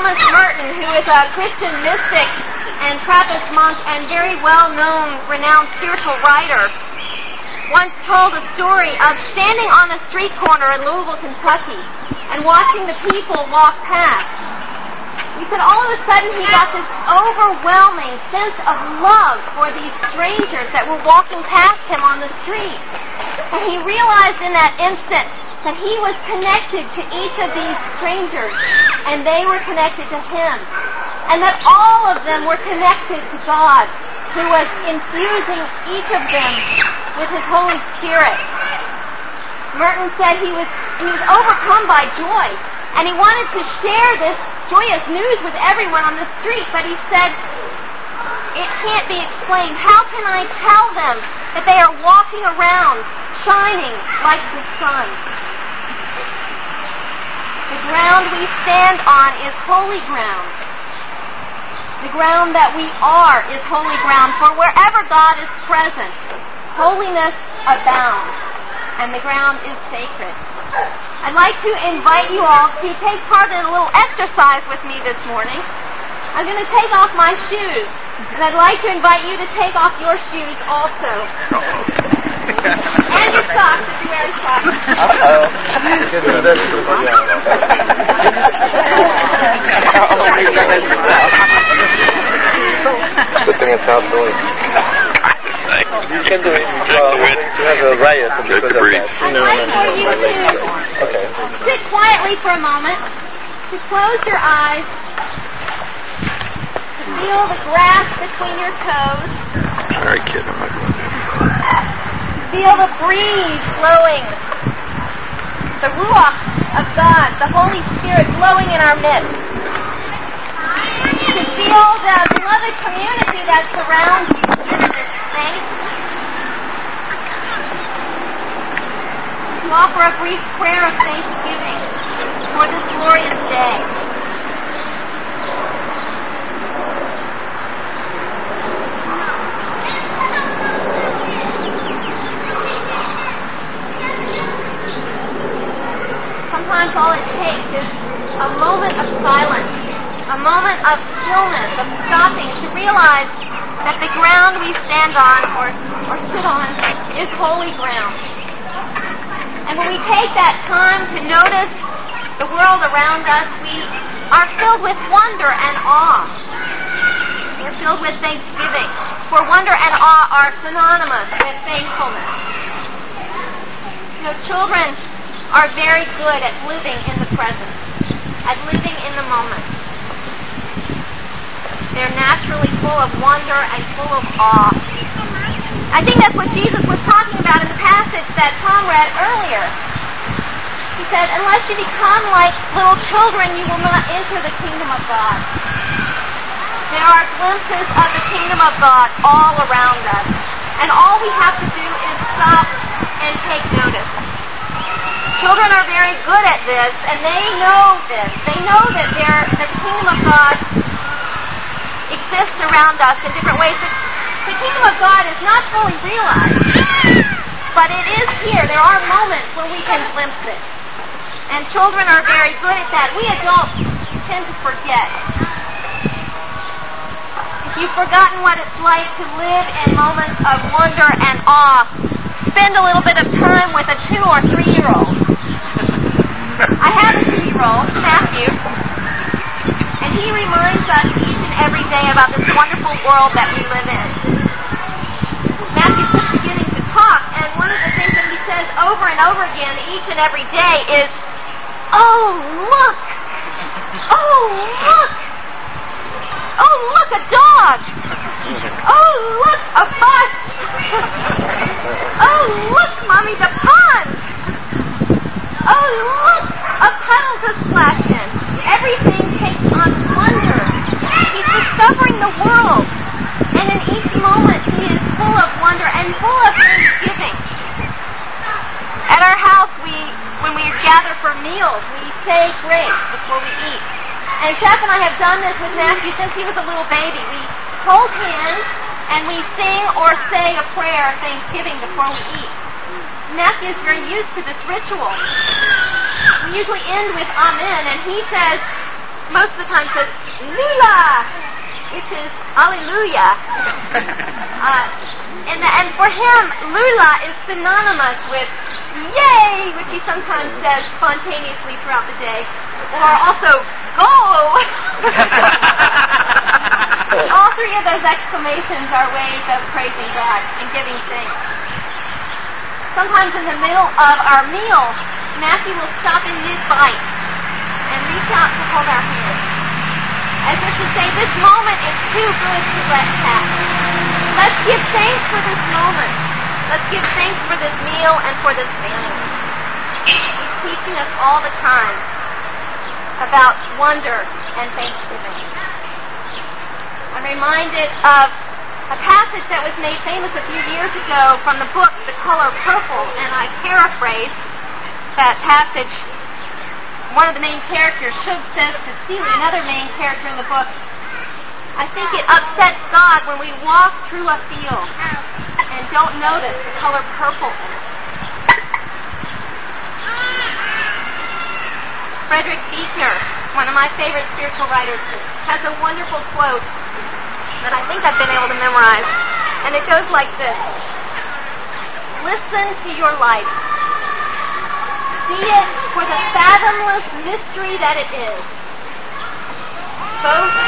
Thomas Merton, who is a Christian mystic and Trappist monk and very well-known, renowned spiritual writer, once told a story of standing on a street corner in Louisville, Kentucky, and watching the people walk past. He said all of a sudden he got this overwhelming sense of love for these strangers that were walking past him on the street. And he realized in that instant that he was connected to each of these strangers, and they were connected to him. And that all of them were connected to God, who was infusing each of them with His Holy Spirit. Merton said he was overcome by joy, and he wanted to share this joyous news with everyone on the street, but he said, it can't be explained. How can I tell them that they are walking around shining like the sun? The ground we stand on is holy ground. The ground that we are is holy ground, for wherever God is present, holiness abounds, and the ground is sacred. I'd like to invite you all to take part in a little exercise with me this morning. I'm going to take off my shoes, and I'd like to invite you to take off your shoes also. And your socks if you're wearing socks. You can do it. You have a riot because of that. I'd like for you to sit quietly for a moment, to close your eyes, to feel the grass between your toes. Sorry, kid, I'm not going there. Feel the breeze blowing, the Ruach of God, the Holy Spirit blowing in our midst. To feel the beloved community that surrounds you in this space. To offer a brief prayer of thanksgiving for this glorious day. Sometimes all it takes is a moment of silence, a moment of stillness, of stopping to realize that the ground we stand on or sit on is holy ground. And when we take that time to notice the world around us, we are filled with wonder and awe. We're filled with thanksgiving, for wonder and awe are synonymous with thankfulness. You know, children are very good at living in the present, at living in the moment. They're naturally full of wonder and full of awe. I think that's what Jesus was talking about in the passage that Tom read earlier. He said, unless you become like little children, you will not enter the kingdom of God. There are glimpses of the kingdom of God all around us. And all we have to do is stop and take notice. Children are very good at this, and they know this. They know that the kingdom of God exists around us in different ways. The kingdom of God is not fully realized, but it is here. There are moments when we can glimpse it. And children are very good at that. We adults tend to forget. If you've forgotten what it's like to live in moments of wonder and awe, spend a little bit of time with a 2 or 3-year-old. I have a 2-year-old, Matthew, and he reminds us each and every day about this wonderful world that we live in. Matthew's just beginning to talk, and one of the things that he says over and over again each and every day is, "Oh, look! Oh, look! Oh, look, a dog! Oh, look, a bus! Oh, look, Mommy, the pond! Oh, look, a puddle to splash in." Everything takes on wonder. He's discovering the world. And in each moment, he is full of wonder and full of thanksgiving. At our house, when we gather for meals, we say grace before we eat. And Jeff and I have done this with Matthew since he was a little baby. We hold hands and we sing or say a prayer of thanksgiving before we eat. Matthew is very used to this ritual. We usually end with Amen, and he says, most of the time says Lula, which is Alleluia. And for him, Lula is synonymous with Yay, which he sometimes says spontaneously throughout the day, or also Go. All three of those exclamations are ways of praising God and giving thanks. Sometimes in the middle of our meal, Matthew will stop in mid-bite and reach out to hold our hands, as if to say, this moment is too good to let pass. Let's give thanks for this moment. Let's give thanks for this meal and for this family. He's teaching us all the time about wonder and thanksgiving. I'm reminded of a passage that was made famous a few years ago from the book The Color Purple, and I paraphrase that passage. One of the main characters, Shug, says to Celie, another main character in the book, I think it upsets God when we walk through a field and don't notice the color purple in it. Frederick Buechner, one of my favorite spiritual writers, has a wonderful quote that I think I've been able to memorize, and it goes like this. Listen to your life. See it for the fathomless mystery that it is, both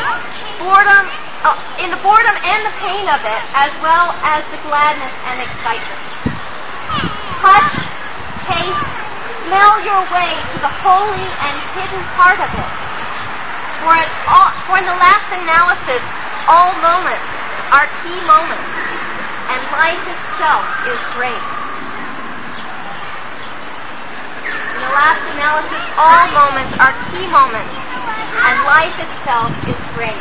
in the boredom and the pain of it, as well as the gladness and excitement. Touch, taste, smell your way to the holy and hidden part of it. For in the last analysis, all moments are key moments, and life itself is great. In the last analysis, all moments are key moments, and life itself is great.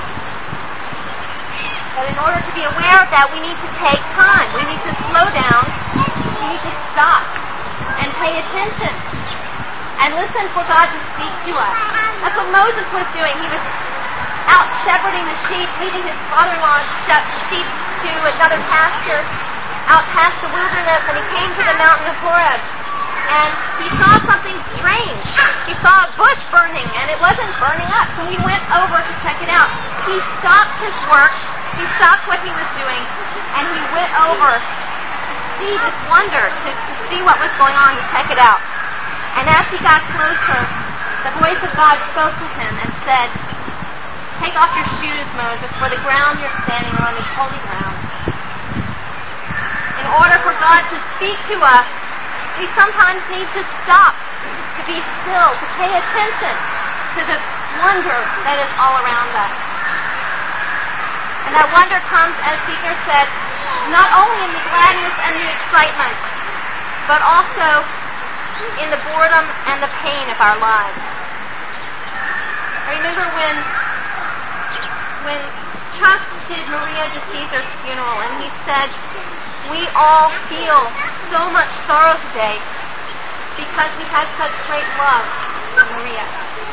But in order to be aware of that, we need to take time. We need to slow down. We need to stop and pay attention and listen for God to speak to us. That's what Moses was doing. He was out shepherding the sheep, leading his father-in-law's sheep to another pasture out past the wilderness, and he came to the mountain of Horeb. And he saw something strange. He saw a bush burning, and it wasn't burning up, so he went over to check it out. He stopped his work, he stopped what he was doing, and he went over to see this wonder, to see what was going on, to check it out. And as he got closer, the voice of God spoke to him and said, take off your shoes, Moses, for the ground you're standing on is holy ground. In order for God to speak to us, we sometimes need to stop, to be still, to pay attention to the wonder that is all around us. And that wonder comes, as Buechner said, not only in the gladness and the excitement, but also in the boredom and the pain of our lives. I remember when Chuck did Maria de Caesar's funeral, and he said, we all feel so much sorrow today because we had such great love for Maria.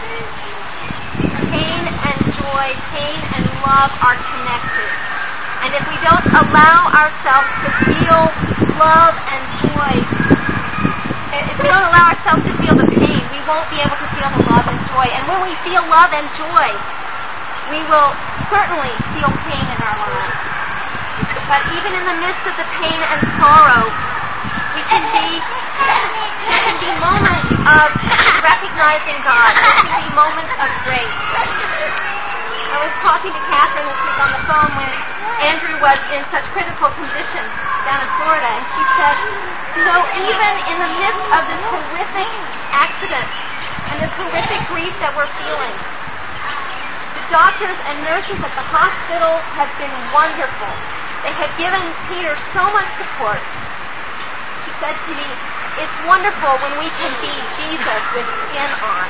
Pain and joy, pain and love are connected. And if we don't allow ourselves to feel love and joy, if we don't allow ourselves to feel the pain, we won't be able to feel the love and joy. And when we feel love and joy, we will certainly feel pain in our lives. But even in the midst of the pain and sorrow, there can be moments of recognizing God. There can be moments of grace. I was talking to Catherine this week on the phone when Andrew was in such critical condition down in Florida, and she said, even in the midst of this horrific accident and this horrific grief that we're feeling, the doctors and nurses at the hospital have been wonderful. They have given Peter so much support. She said to me, it's wonderful when we can be Jesus with skin on.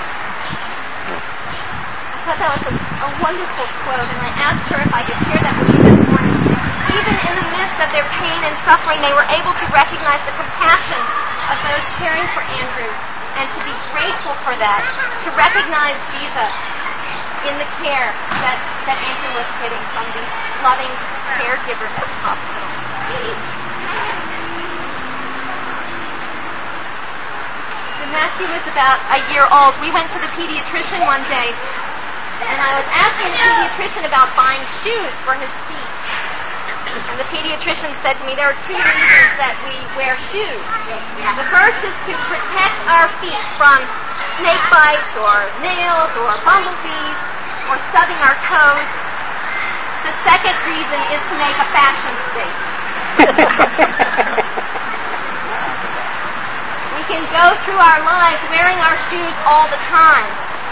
I thought that was a wonderful quote, and I asked her if I could share that with you this morning. Even in the midst of their pain and suffering, they were able to recognize the compassion of those caring for Andrew, and to be grateful for that, to recognize Jesus in the care that Andrew was getting from these loving caregivers at the hospital. When Matthew was about a year old, we went to the pediatrician one day, and I was asking the pediatrician about buying shoes for his feet. And the pediatrician said to me, there are two reasons that we wear shoes. The first is to protect our feet from snake bites or nails or bumblebees or stubbing our toes. The second reason is to make a fashion statement. We can go through our lives wearing our shoes all the time,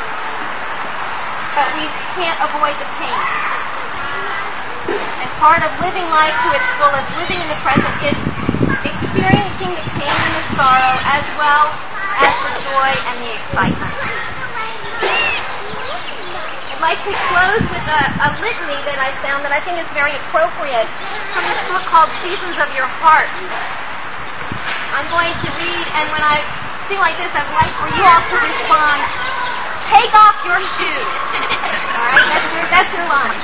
but we can't avoid the pain. And part of living life to its fullest, living in the present, is experiencing the pain and the sorrow as well as the joy and the excitement. I'd like to close with a litany that I found that I think is very appropriate from this book called Seasons of Your Heart. I'm going to read, and when I feel like this, I'd like for you all to respond, take off your shoes. All right, that's your line.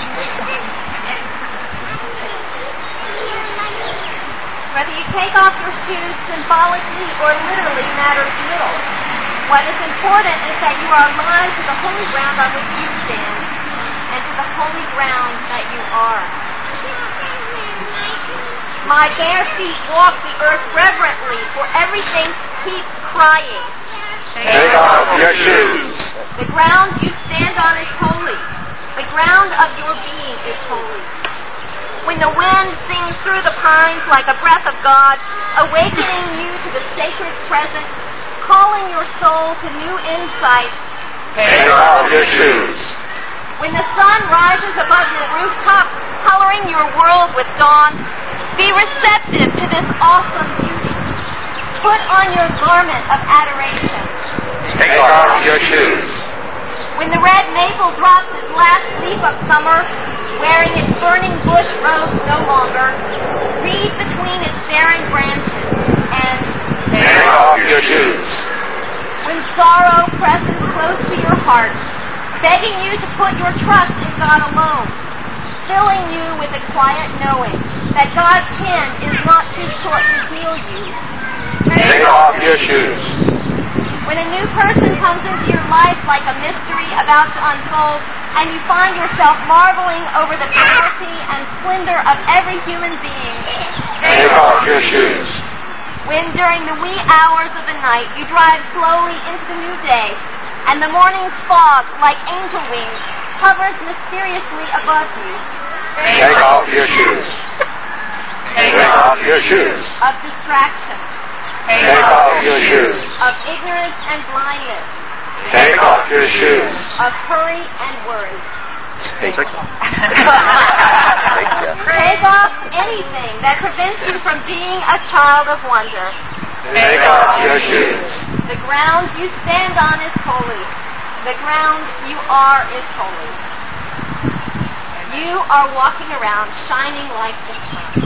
Whether you take off your shoes symbolically or literally matters little. What is important is that you are alive to the holy ground on which you stand and to the holy ground that you are. My bare feet walk the earth reverently, for everything keeps crying. Take off your shoes. The ground you stand on is holy. The ground of your being is holy. When the wind sings through the pines like a breath of God, awakening you to the sacred present, calling your soul to new insight. Take off your shoes. When the sun rises above your rooftop, coloring your world with dawn, be receptive to this awesome beauty. Put on your garment of adoration. Take off your shoes. When the red maple drops its last leaf of summer, wearing its burning bush robes no longer, read between its barren branches and take off your shoes. When sorrow presses close to your heart, begging you to put your trust in God alone, filling you with a quiet knowing that God's hand is not too short to heal you. Take off your shoes. When a new person comes into your life like a mystery about to unfold, and you find yourself marveling over the purity and splendor of every human being, take off your shoes. When during the wee hours of the night you drive slowly into the new day, and the morning's fog, like angel wings, hovers mysteriously above you, take off your shoes. Take off your shoes. Of distraction, take off your shoes. Of ignorance and blindness, take off your shoes. Of hurry and worry. Take Take off anything that prevents you from being a child of wonder. Take off your shoes. The ground you stand on is holy. The ground you are is holy. You are walking around shining like the sun.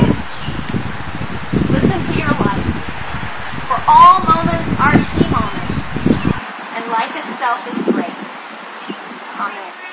Listen to your life. For all moments are key moments, and life itself is great. Amen.